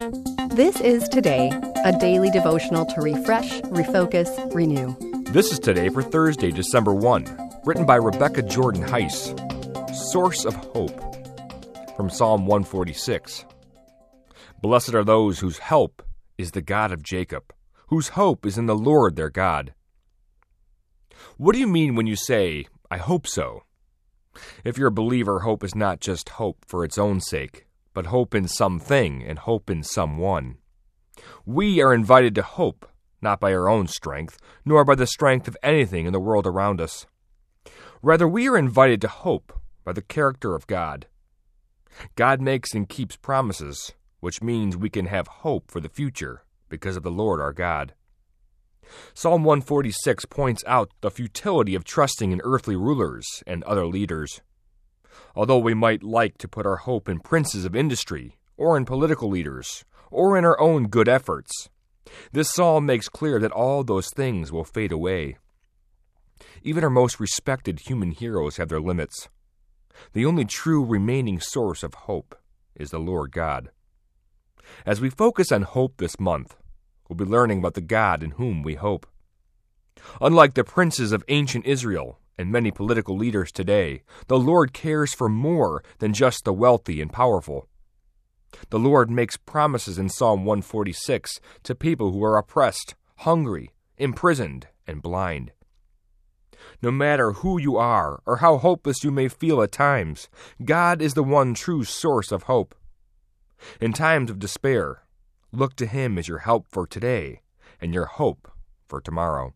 This is Today, a daily devotional to refresh, refocus, renew. This is Today for Thursday, December 1, written by Rebecca Jordan Heiss. Source of Hope, from Psalm 146. Blessed are those whose help is the God of Jacob, whose hope is in the Lord their God. What do you mean when you say, I hope so? If you're a believer, hope is not just hope for its own sake, but hope in something and hope in someone. We are invited to hope, not by our own strength, nor by the strength of anything in the world around us. Rather, we are invited to hope by the character of God. God makes and keeps promises, which means we can have hope for the future because of the Lord our God. Psalm 146 points out the futility of trusting in earthly rulers and other leaders. Although we might like to put our hope in princes of industry, or in political leaders, or in our own good efforts, this psalm makes clear that all those things will fade away. Even our most respected human heroes have their limits. The only true remaining source of hope is the Lord God. As we focus on hope this month, we'll be learning about the God in whom we hope. Unlike the princes of ancient Israel and many political leaders today, the Lord cares for more than just the wealthy and powerful. The Lord makes promises in Psalm 146 to people who are oppressed, hungry, imprisoned, and blind. No matter who you are or how hopeless you may feel at times, God is the one true source of hope. In times of despair, look to Him as your help for today and your hope for tomorrow.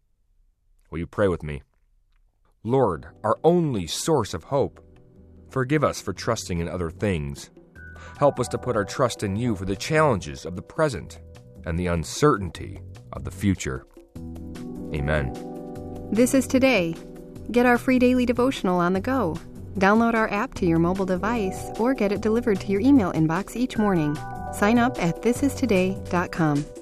Will you pray with me? Lord, our only source of hope, forgive us for trusting in other things. Help us to put our trust in You for the challenges of the present and the uncertainty of the future. Amen. This is Today. Get our free daily devotional on the go. Download our app to your mobile device or get it delivered to your email inbox each morning. Sign up at thisistoday.com.